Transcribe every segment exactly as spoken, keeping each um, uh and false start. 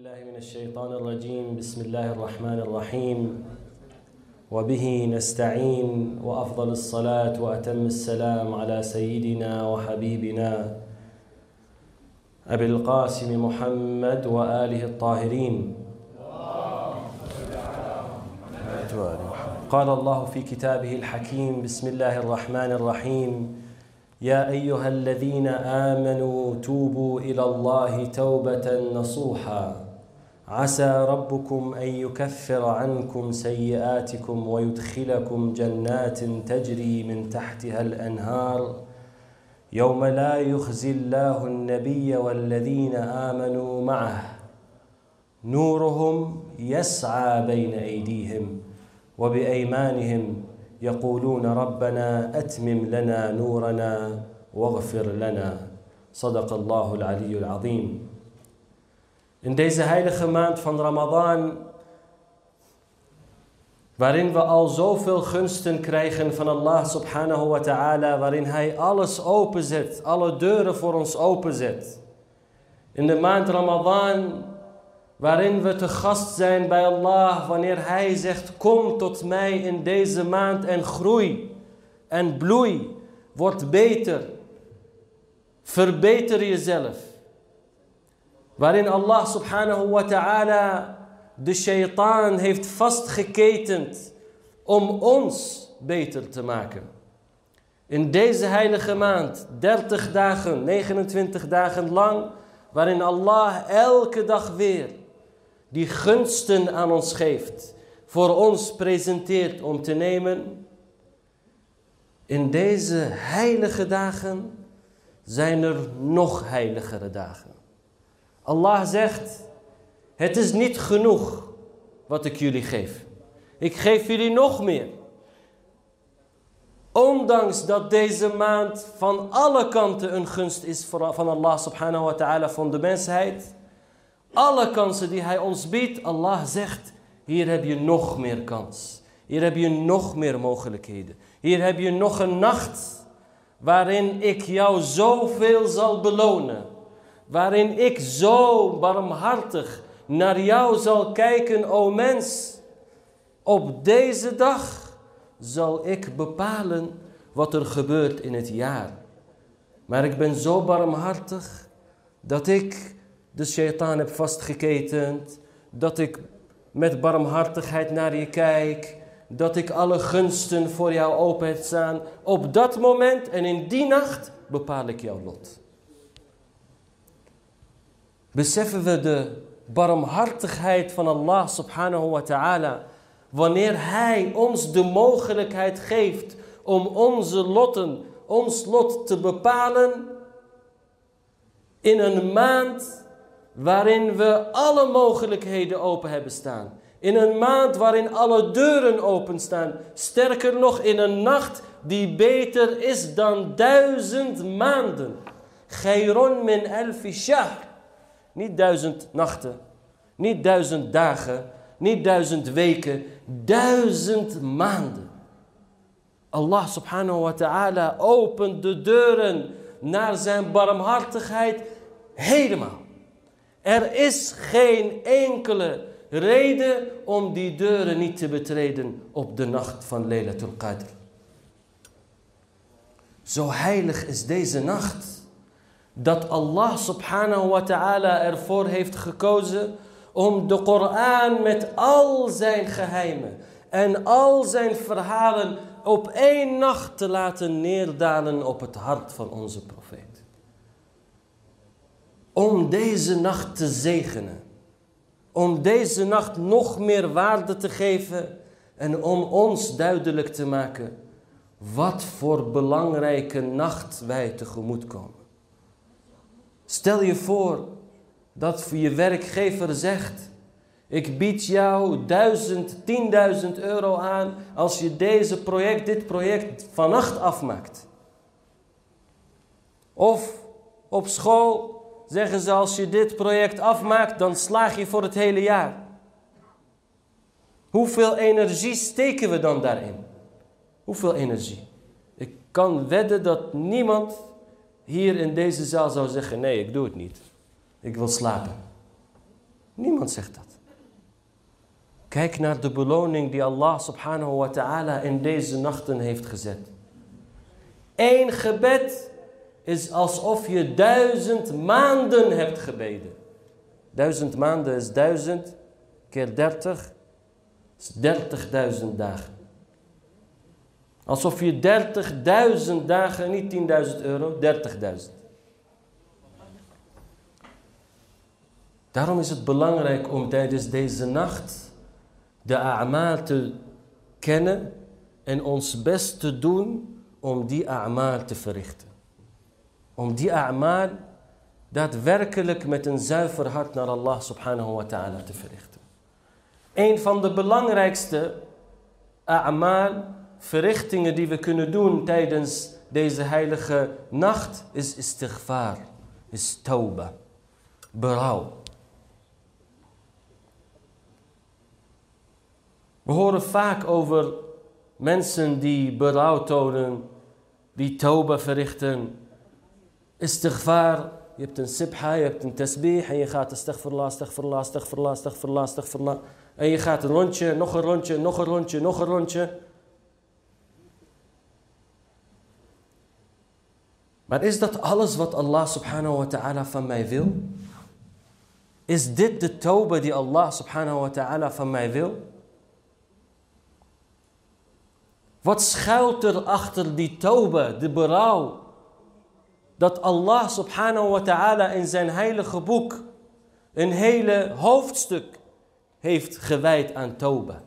بالله من الشيطان الرجيم بسم الله الرحمن الرحيم وبه نستعين وأفضل الصلاة وأتم السلام على سيدنا وحبيبنا أبي القاسم محمد وآله الطاهرين. قال الله في كتابه الحكيم بسم الله الرحمن الرحيم يا أيها الذين آمنوا توبوا إلى الله توبة نصوحا عسى ربكم أن يكفر عنكم سيئاتكم ويدخلكم جنات تجري من تحتها الأنهار يوم لا يخزي الله النبي والذين آمنوا معه نورهم يسعى بين أيديهم وبأيمانهم يقولون ربنا أتمم لنا نورنا واغفر لنا. صدق الله العلي العظيم. In deze heilige maand van Ramadan, waarin we al zoveel gunsten krijgen van Allah subhanahu wa ta'ala, waarin Hij alles openzet, alle deuren voor ons openzet. In de maand Ramadan, waarin we te gast zijn bij Allah, wanneer Hij zegt, kom tot mij in deze maand en groei en bloei, word beter, verbeter jezelf. Waarin Allah subhanahu wa ta'ala de shaitaan heeft vastgeketend om ons beter te maken. In deze heilige maand, dertig dagen, negenentwintig dagen lang, waarin Allah elke dag weer die gunsten aan ons geeft, voor ons presenteert om te nemen. In deze heilige dagen zijn er nog heiligere dagen. Allah zegt, het is niet genoeg wat ik jullie geef. Ik geef jullie nog meer. Ondanks dat deze maand van alle kanten een gunst is van Allah subhanahu wa ta'ala van de mensheid. Alle kansen die Hij ons biedt, Allah zegt, hier heb je nog meer kans. Hier heb je nog meer mogelijkheden. Hier heb je nog een nacht waarin ik jou zoveel zal belonen. Waarin ik zo barmhartig naar jou zal kijken, o mens. Op deze dag zal ik bepalen wat er gebeurt in het jaar. Maar ik ben zo barmhartig dat ik de shaitaan heb vastgeketend. Dat ik met barmhartigheid naar je kijk. Dat ik alle gunsten voor jou open heb staan. Op dat moment en in die nacht bepaal ik jouw lot. Beseffen we de barmhartigheid van Allah subhanahu wa ta'ala, wanneer Hij ons de mogelijkheid geeft om onze lotten, ons lot te bepalen in een maand waarin we alle mogelijkheden open hebben staan. In een maand waarin alle deuren open staan. Sterker nog, in een nacht die beter is dan duizend maanden. Khayrun min alfi shahr. Niet duizend nachten, niet duizend dagen, niet duizend weken, duizend maanden. Allah subhanahu wa ta'ala opent de deuren naar zijn barmhartigheid helemaal. Er is geen enkele reden om die deuren niet te betreden op de nacht van Laylatul Qadr. Zo heilig is deze nacht, dat Allah subhanahu wa ta'ala ervoor heeft gekozen om de Koran met al zijn geheimen en al zijn verhalen op één nacht te laten neerdalen op het hart van onze profeet. Om deze nacht te zegenen. Om deze nacht nog meer waarde te geven en om ons duidelijk te maken wat voor belangrijke nacht wij tegemoet komen. Stel je voor dat je werkgever zegt, ik bied jou duizend, tienduizend euro aan als je deze project, dit project vannacht afmaakt. Of op school zeggen ze, als je dit project afmaakt, dan slaag je voor het hele jaar. Hoeveel energie steken we dan daarin? Hoeveel energie? Ik kan wedden dat niemand hier in deze zaal zou zeggen, nee, ik doe het niet. Ik wil slapen. Niemand zegt dat. Kijk naar de beloning die Allah subhanahu wa ta'ala in deze nachten heeft gezet. Eén gebed is alsof je duizend maanden hebt gebeden. Duizend maanden is duizend keer dertig. Is dertigduizend dagen. Alsof je dertigduizend dagen, niet tienduizend euro, dertigduizend. Daarom is het belangrijk om tijdens deze nacht de a'maal te kennen en ons best te doen om die a'maal te verrichten. Om die a'maal daadwerkelijk met een zuiver hart naar Allah subhanahu wa ta'ala te verrichten. Een van de belangrijkste a'maal, verrichtingen die we kunnen doen tijdens deze heilige nacht is istighfar, is tauba, berouw. We horen vaak over mensen die berouw tonen, die tauba verrichten. Istighfar, je hebt een sibha, je hebt een tasbih en je gaat astaghfirullah, astaghfirullah, astaghfirullah, astaghfirullah, astaghfirullah. En je gaat een rondje, nog een rondje, nog een rondje, nog een rondje. Maar is dat alles wat Allah subhanahu wa ta'ala van mij wil? Is dit de tauba die Allah subhanahu wa ta'ala van mij wil? Wat schuilt er achter die tauba, de berouw? Dat Allah subhanahu wa ta'ala in zijn heilige boek een hele hoofdstuk heeft gewijd aan tauba.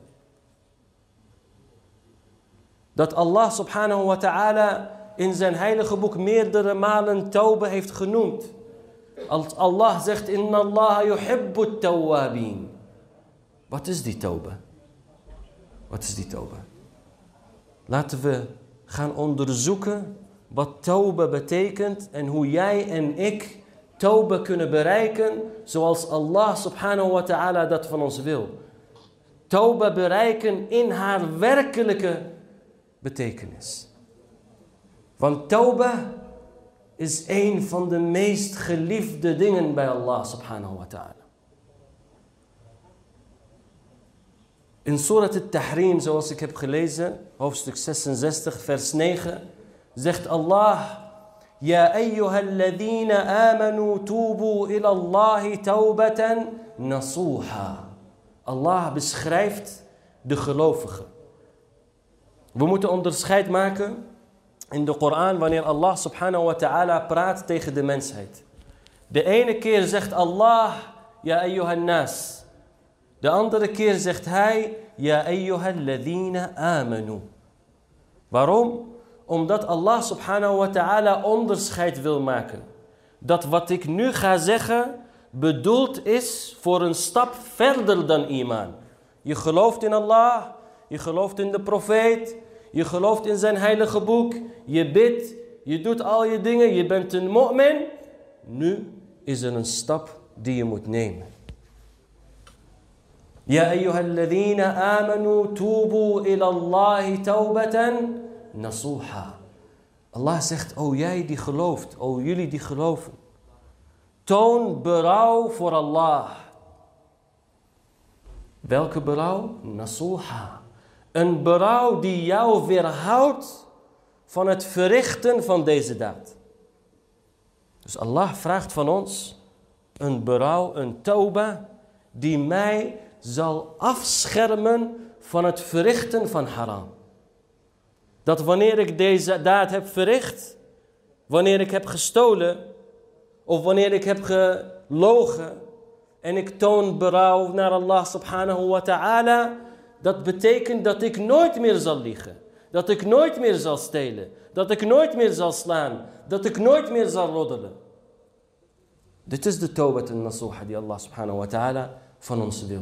Dat Allah subhanahu wa ta'ala in zijn heilige boek meerdere malen tauba heeft genoemd. Als Allah zegt, inna Allah yuhibbu tawwabin. Wat is die tauba? Wat is die tauba? Laten we gaan onderzoeken wat tauba betekent en hoe jij en ik tauba kunnen bereiken zoals Allah subhanahu wa ta'ala dat van ons wil. Tauba bereiken in haar werkelijke betekenis. Want tauba is een van de meest geliefde dingen bij Allah subhanahu wa ta'ala. In Surat al-Tahrim, zoals ik heb gelezen, hoofdstuk zesenzestig, vers negen, zegt Allah: Ya ayyuhalladhina amanu tubu ila Allahi taubatan nasuha. Allah beschrijft de gelovigen. We moeten onderscheid maken in de Koran wanneer Allah subhanahu wa ta'ala praat tegen de mensheid. De ene keer zegt Allah, Ya ayyuhan nas. De andere keer zegt hij, Ya ayyuhalladhina amanu. Waarom? Omdat Allah subhanahu wa ta'ala onderscheid wil maken. Dat wat ik nu ga zeggen bedoeld is voor een stap verder dan iman. Je gelooft in Allah, je gelooft in de profeet, je gelooft in zijn heilige boek, je bidt, je doet al je dingen, je bent een mu'min. Nu is er een stap die je moet nemen. Ya ayyuhalladhina amanu tubu ila Allahi taubatan nasuha. Allah zegt, o jij die gelooft, o jullie die geloven. Toon berouw voor Allah. Welke berouw? Nasuha. Een berouw die jou weerhoudt van het verrichten van deze daad. Dus Allah vraagt van ons een berouw, een tauba, die mij zal afschermen van het verrichten van haram. Dat wanneer ik deze daad heb verricht, wanneer ik heb gestolen, of wanneer ik heb gelogen, en ik toon berouw naar Allah subhanahu wa ta'ala, dat betekent dat ik nooit meer zal liegen. Dat ik nooit meer zal stelen. Dat ik nooit meer zal slaan. Dat ik nooit meer zal roddelen. Dit is de tawbat al-nasuha die Allah subhanahu wa ta'ala van ons wil.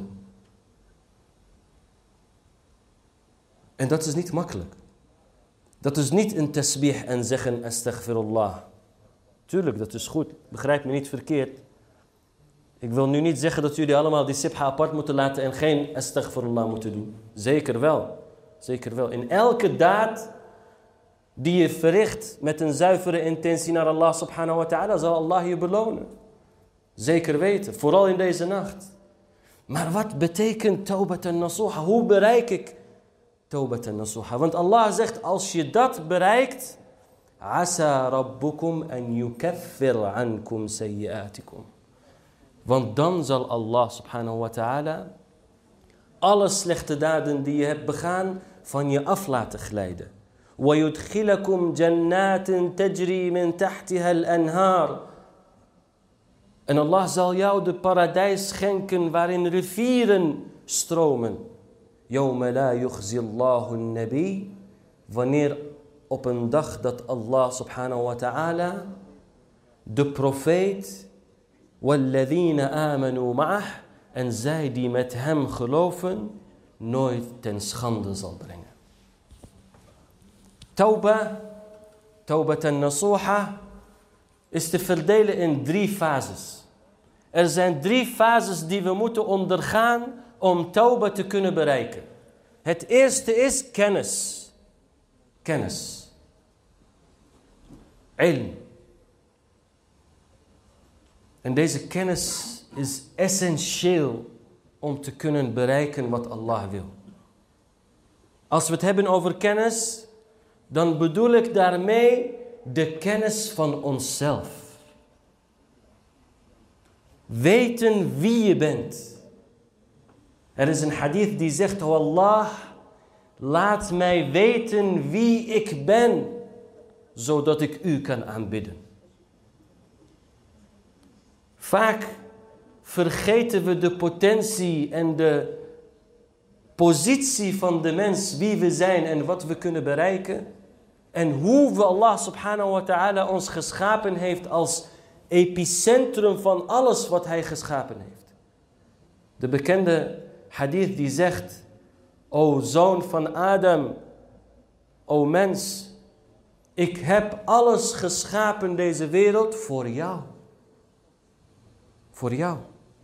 En dat is niet makkelijk. Dat is niet een tasbih en zeggen astaghfirullah. Tuurlijk, dat is goed. Begrijp me niet verkeerd. Ik wil nu niet zeggen dat jullie allemaal die sibha apart moeten laten en geen astaghfirullah moeten doen. Zeker wel. Zeker wel. In elke daad die je verricht met een zuivere intentie naar Allah subhanahu wa ta'ala, zal Allah je belonen. Zeker weten. Vooral in deze nacht. Maar wat betekent tawbatan nasuha? Hoe bereik ik tawbatan nasuha? Want Allah zegt, als je dat bereikt, asa rabbukum an yukaffir ankum sayyi'atikum. Want dan zal Allah subhanahu wa ta'ala alle slechte daden die je hebt begaan van je af laten glijden. وَيُدْخِلَكُمْ جَنَّاتٍ تَجْرِي مِنْ تَحْتِهَا الْأَنْهَارِ. En Allah zal jou de paradijs schenken waarin rivieren stromen. يَوْمَ لَا يُخْزِي اللَّهُ النَّبِيِّ. Wanneer op een dag dat Allah subhanahu wa ta'ala de profeet وَالَّذِينَ آمَنُوا مَعَهُ en zij die met hem geloven nooit ten schande zal brengen. Tauba, tawbatan nasuha, is te verdelen in drie fases. Er zijn drie fases die we moeten ondergaan om tauba te kunnen bereiken. Het eerste is kennis. Kennis. Ilm. En deze kennis is essentieel om te kunnen bereiken wat Allah wil. Als we het hebben over kennis, dan bedoel ik daarmee de kennis van onszelf. Weten wie je bent. Er is een hadith die zegt, O Allah, laat mij weten wie ik ben, zodat ik u kan aanbidden. Vaak vergeten we de potentie en de positie van de mens, wie we zijn en wat we kunnen bereiken. En hoe we Allah subhanahu wa ta'ala ons geschapen heeft als epicentrum van alles wat hij geschapen heeft. De bekende hadith die zegt, O zoon van Adam, o mens, ik heb alles geschapen deze wereld voor jou. Voor jou.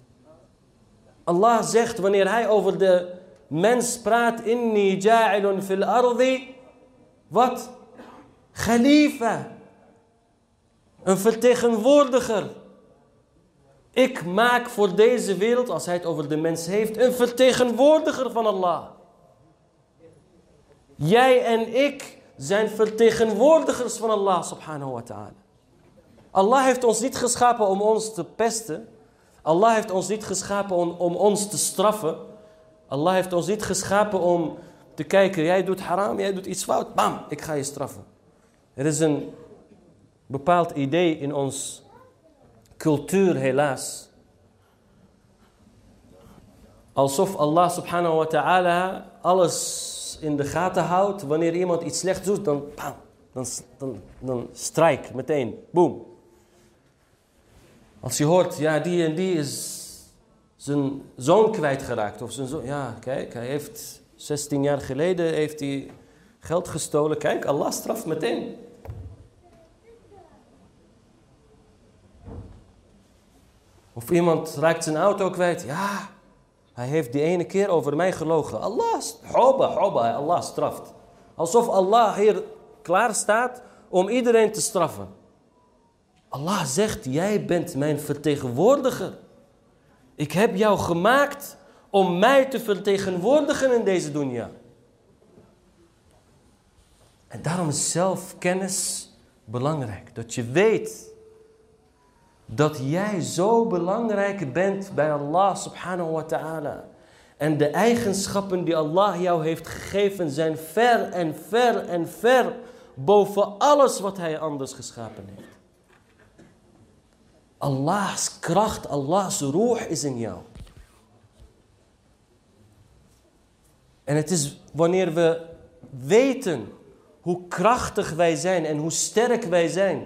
Allah zegt wanneer hij over de mens praat, inni ja'ilun fil ardi, wat? Khalifa. Een vertegenwoordiger. Ik maak voor deze wereld, als hij het over de mens heeft, een vertegenwoordiger van Allah. Jij en ik zijn vertegenwoordigers van Allah subhanahu wa ta'ala. Allah heeft ons niet geschapen om ons te pesten. Allah heeft ons niet geschapen om, om ons te straffen. Allah heeft ons niet geschapen om te kijken, jij doet haram, jij doet iets fout, bam, ik ga je straffen. Er is een bepaald idee in ons cultuur helaas. Alsof Allah subhanahu wa ta'ala alles in de gaten houdt. Wanneer iemand iets slechts doet, dan bam, dan, dan, dan strijk meteen, boom. Als je hoort, ja, die en die is zijn zoon kwijtgeraakt. Of zijn zoon, ja, kijk, hij heeft zestien jaar geleden heeft hij geld gestolen. Kijk, Allah straft meteen. Of iemand raakt zijn auto kwijt. Ja, hij heeft die ene keer over mij gelogen. Allah, hoba, hoba, Allah straft. Alsof Allah hier klaar staat om iedereen te straffen. Allah zegt, jij bent mijn vertegenwoordiger. Ik heb jou gemaakt om mij te vertegenwoordigen in deze dunya. En daarom is zelfkennis belangrijk. Dat je weet dat jij zo belangrijk bent bij Allah subhanahu wa ta'ala. En de eigenschappen die Allah jou heeft gegeven zijn ver en ver en ver boven alles wat hij anders geschapen heeft. Allahs kracht, Allahs roeh is in jou. En het is wanneer we weten hoe krachtig wij zijn en hoe sterk wij zijn.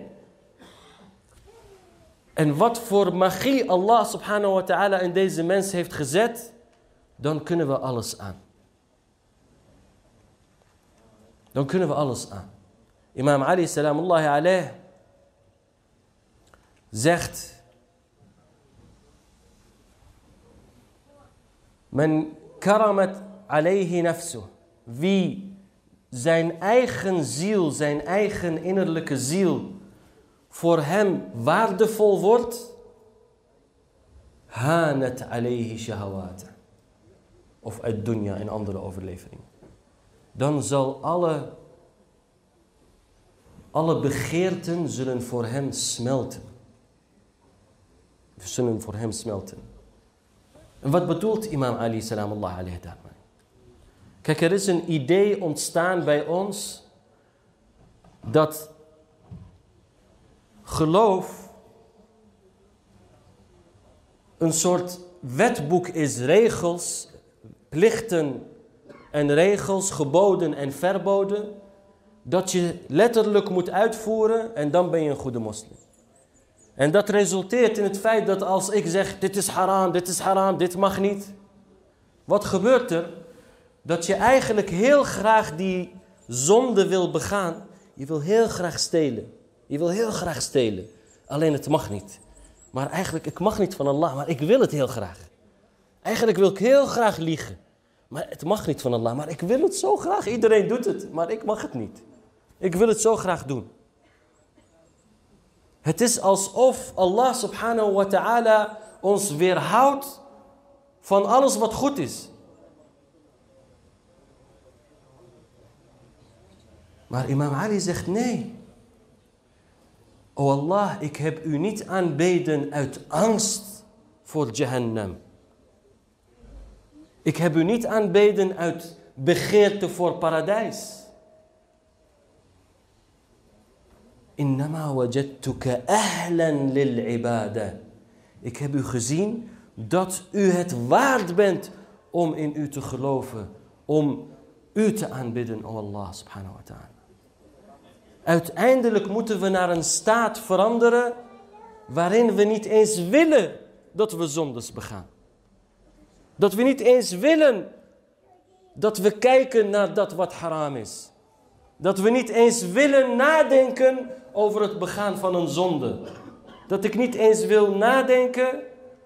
En wat voor magie Allah subhanahu wa ta'ala in deze mens heeft gezet, dan kunnen we alles aan. Dan kunnen we alles aan. Imam Ali salamullahi alayh zegt, men karamat alayhi nafsuh, wie zijn eigen ziel, zijn eigen innerlijke ziel voor hem waardevol wordt, hanat alayhi shahawat. Of uit dunya in andere overleveringen. Dan zal alle, alle begeerten zullen voor hem smelten. Zullen voor hem smelten. En wat bedoelt imam Ali salamullah alayhi daarmee? Kijk, er is een idee ontstaan bij ons dat geloof een soort wetboek is, regels, plichten en regels, geboden en verboden, dat je letterlijk moet uitvoeren en dan ben je een goede moslim. En dat resulteert in het feit dat als ik zeg, dit is haram, dit is haram, dit mag niet. Wat gebeurt er? Dat je eigenlijk heel graag die zonde wil begaan. Je wil heel graag stelen. Je wil heel graag stelen. Alleen het mag niet. Maar eigenlijk, ik mag niet van Allah, maar ik wil het heel graag. Eigenlijk wil ik heel graag liegen. Maar het mag niet van Allah, maar ik wil het zo graag. Iedereen doet het, maar ik mag het niet. Ik wil het zo graag doen. Het is alsof Allah subhanahu wa ta'ala ons weerhoudt van alles wat goed is. Maar imam Ali zegt nee. O Allah, ik heb u niet aanbeden uit angst voor Jahannam. Ik heb u niet aanbeden uit begeerte voor paradijs. Innama wajadtuka ahlan lil ibada. Ik heb u gezien dat u het waard bent om in u te geloven, om u te aanbidden, o Allah subhanahu wa ta'ala. Uiteindelijk moeten we naar een staat veranderen waarin we niet eens willen dat we zondes begaan. Dat we niet eens willen dat we kijken naar dat wat haram is. Dat we niet eens willen nadenken over het begaan van een zonde. Dat ik niet eens wil nadenken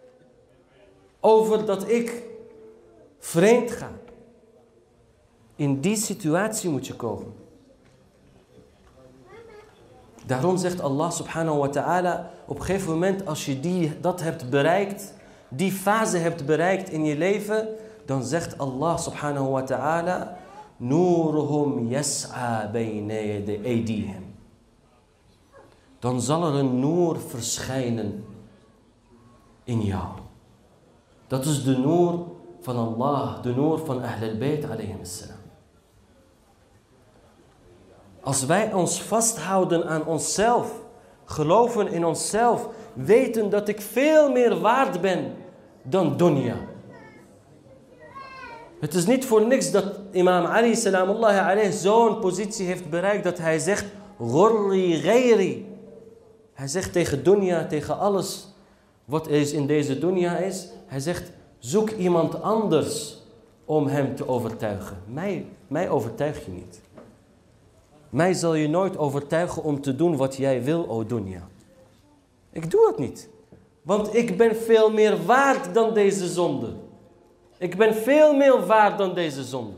over dat ik vreemd ga. In die situatie moet je komen. Daarom zegt Allah subhanahu wa ta'ala, op een gegeven moment als je die, dat hebt bereikt, die fase hebt bereikt in je leven, dan zegt Allah subhanahu wa ta'ala, Nuruhum yas'a bayna aydihim. Dan zal er een noor verschijnen in jou. Dat is de noor van Allah, de noor van Ahl al-Bayt alayhim assalam. Als wij ons vasthouden aan onszelf, geloven in onszelf, weten dat ik veel meer waard ben dan dunya. Het is niet voor niks dat imam Ali salamullah alayhi zo'n positie heeft bereikt dat hij zegt, Ghurri ghairi. Hij zegt tegen dunya, tegen alles wat er in deze dunya is, hij zegt, zoek iemand anders om hem te overtuigen. Mij, mij overtuig je niet. Mij zal je nooit overtuigen om te doen wat jij wil, o dunya. Ik doe het niet. Want ik ben veel meer waard dan deze zonde. Ik ben veel meer waard dan deze zonde.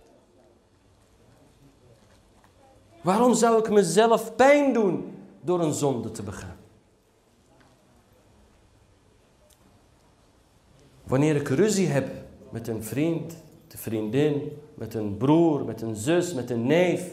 Waarom zou ik mezelf pijn doen door een zonde te begaan? Wanneer ik ruzie heb met een vriend, de vriendin, met een broer, met een zus, met een neef.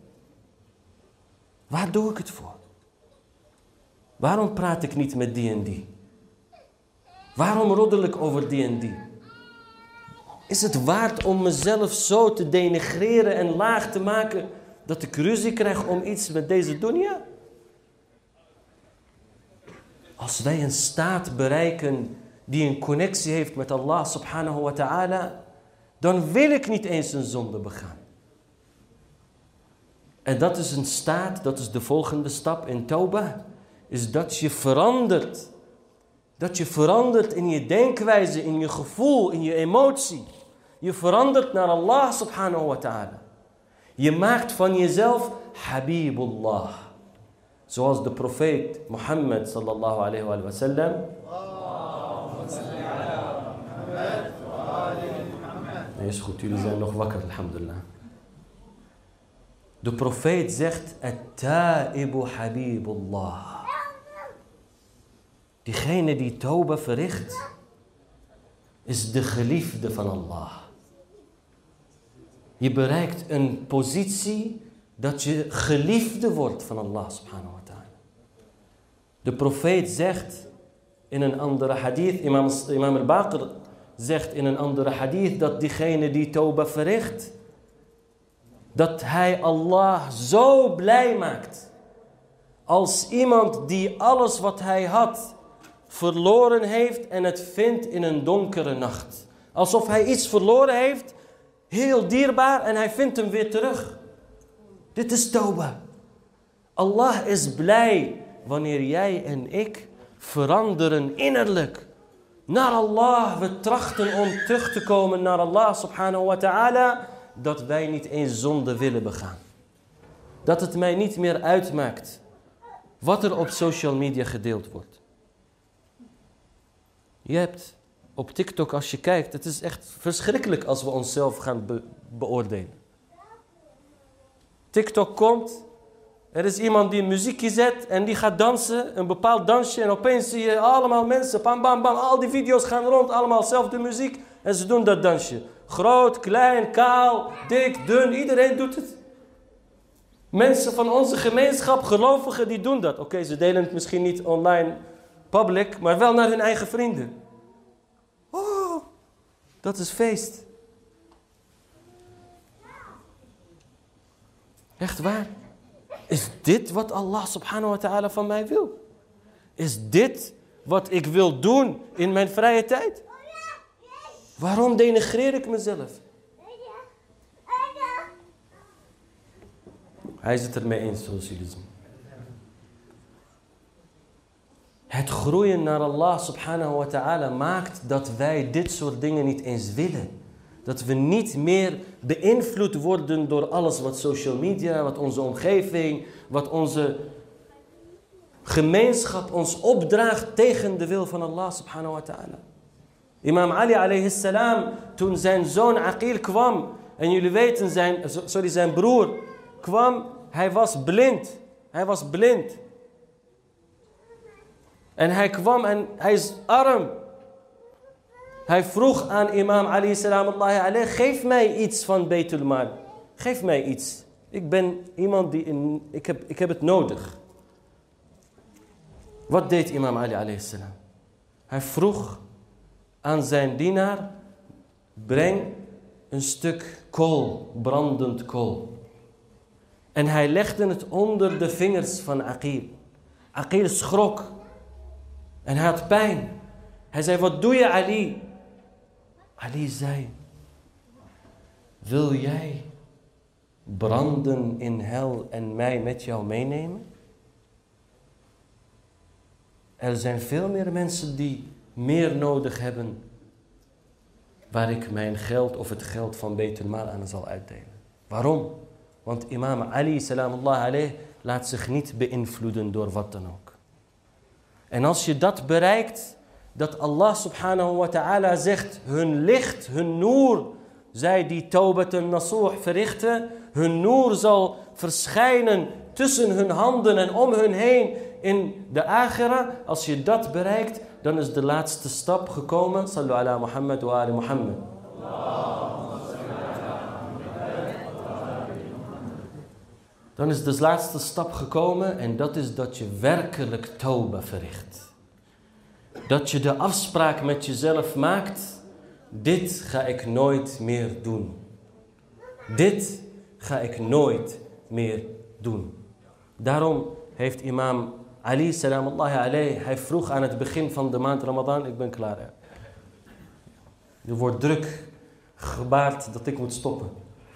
Waar doe ik het voor? Waarom praat ik niet met die en die? Waarom roddel ik over die en die? Is het waard om mezelf zo te denigreren en laag te maken dat ik ruzie krijg om iets met deze dunya? Als wij een staat bereiken die een connectie heeft met Allah subhanahu wa ta'ala, dan wil ik niet eens een zonde begaan. En dat is een staat, dat is de volgende stap in Tawbah, is dat je verandert. Dat je verandert in je denkwijze, in je gevoel, in je emotie. Je verandert naar Allah subhanahu wa ta'ala. Je maakt van jezelf Habibullah. Zoals de profeet Mohammed sallallahu alayhi wa sallam. Nee, is goed, jullie zijn nog wakker, alhamdulillah. De profeet zegt, At-ta'ibu Habibullah. Diegene die tauba verricht, is de geliefde van Allah. Je bereikt een positie dat je geliefde wordt van Allah subhanahu wa ta'ala. De profeet zegt in een andere hadith, imam, imam al-Baqir zegt in een andere hadith dat diegene die tauba verricht, dat hij Allah zo blij maakt. Als iemand die alles wat hij had verloren heeft en het vindt in een donkere nacht. Alsof hij iets verloren heeft, heel dierbaar, en hij vindt hem weer terug. Dit is tauba. Allah is blij wanneer jij en ik veranderen innerlijk naar Allah. We trachten om terug te komen naar Allah subhanahu wa ta'ala. Dat wij niet eens zonde willen begaan. Dat het mij niet meer uitmaakt wat er op social media gedeeld wordt. Je hebt op TikTok, als je kijkt, het is echt verschrikkelijk als we onszelf gaan be- beoordelen. TikTok komt, er is iemand die een muziekje zet en die gaat dansen, een bepaald dansje, en opeens zie je allemaal mensen, bam bam bam, al die video's gaan rond, allemaal zelfde muziek en ze doen dat dansje. Groot, klein, kaal, dik, dun, iedereen doet het. Mensen van onze gemeenschap, gelovigen, die doen dat. Oké, okay, ze delen het misschien niet online, public, maar wel naar hun eigen vrienden. Oh, dat is feest. Echt waar? Is dit wat Allah subhanahu wa ta'ala van mij wil? Is dit wat ik wil doen in mijn vrije tijd? Waarom denigreer ik mezelf? Hij is het ermee eens, zoals jullie zien. Het groeien naar Allah subhanahu wa ta'ala maakt dat wij dit soort dingen niet eens willen. Dat we niet meer beïnvloed worden door alles wat social media, wat onze omgeving, wat onze gemeenschap ons opdraagt tegen de wil van Allah subhanahu wa ta'ala. Imam Ali alayhi salam, toen zijn zoon Aqil kwam, en jullie weten, zijn, sorry, zijn broer kwam, hij was blind. Hij was blind. En hij kwam en hij is arm. Hij vroeg aan imam Ali salam alayhi, geef mij iets van Beitul Mal. Geef mij iets. Ik ben iemand die, in, ik, heb, ik heb het nodig. Wat deed imam Ali alayhi salam? Hij vroeg aan zijn dienaar, breng een stuk kool, brandend kool. En hij legde het onder de vingers van Aqil. Aqil schrok. En hij had pijn. Hij zei, wat doe je, Ali? Ali zei, wil jij branden in hel en mij met jou meenemen? Er zijn veel meer mensen die meer nodig hebben waar ik mijn geld of het geld van Beitul Mal aan zal uitdelen. Waarom? Want imam Ali salamullah alayh laat zich niet beïnvloeden door wat dan ook. En als je dat bereikt, dat Allah subhanahu wa ta'ala zegt, hun licht, hun noor, zij die tawbat al-nasuh verrichten, hun noor zal verschijnen tussen hun handen en om hun heen in de akhira. Als je dat bereikt, dan is de laatste stap gekomen. Sallu ala Muhammad wa ali Muhammad. Dan is de laatste stap gekomen en dat is dat je werkelijk tauba verricht. Dat je de afspraak met jezelf maakt, dit ga ik nooit meer doen. Dit ga ik nooit meer doen. Daarom heeft imam Ali salamullahi alayhi, hij vroeg aan het begin van de maand Ramadan, ik ben klaar. Er wordt druk gebaard dat ik moet stoppen.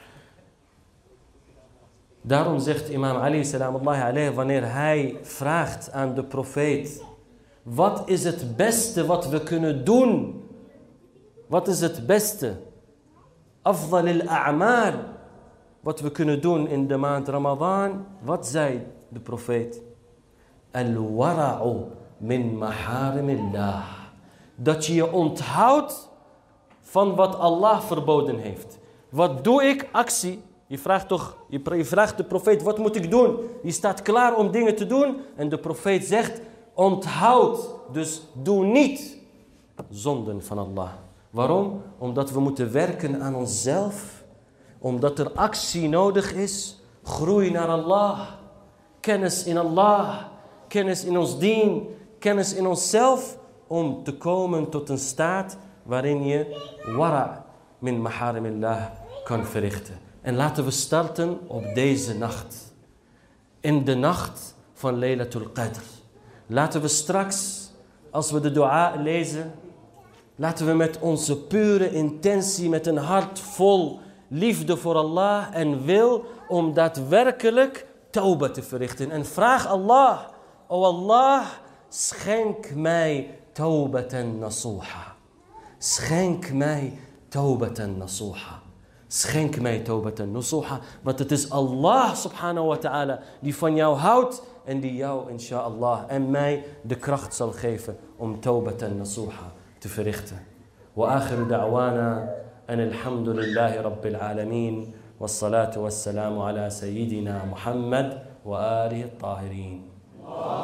Daarom zegt imam Ali salamullahi alayhi, wanneer hij vraagt aan de profeet, wat is het beste wat we kunnen doen? Wat is het beste? Afdal al-a'mal. Wat we kunnen doen in de maand Ramadan. Wat zei de profeet? Al-wara'u min maharimillah. Dat je je onthoudt van wat Allah verboden heeft. Wat doe ik? Actie. Je vraagt toch, je vraagt de profeet, wat moet ik doen? Je staat klaar om dingen te doen. En de profeet zegt, onthoud. Dus doe niet zonden van Allah. Waarom? Omdat we moeten werken aan onszelf. Omdat er actie nodig is. Groei naar Allah. Kennis in Allah. Kennis in ons dien. Kennis in onszelf. Om te komen tot een staat waarin je wara min maharimillah kan verrichten. En laten we starten op deze nacht. In de nacht van Laylatul Qadr. Laten we straks, als we de dua lezen, laten we met onze pure intentie, met een hart vol liefde voor Allah en wil om daadwerkelijk tauba te verrichten. En vraag Allah, o Allah, schenk mij taubatan nasuha. Schenk mij taubatan nasuha. Schenk mij taubatan nasuha. Want het is Allah subhanahu wa ta'ala die van jou houdt en die jou insha'Allah en mij de kracht zal geven om taubatan nasuha te verrichten. Wa akhiru da'wana an alhamdulillahi rabbil alamin. Wassalatu wassalamu ala sayyidina Muhammad wa alihi at-tahirin.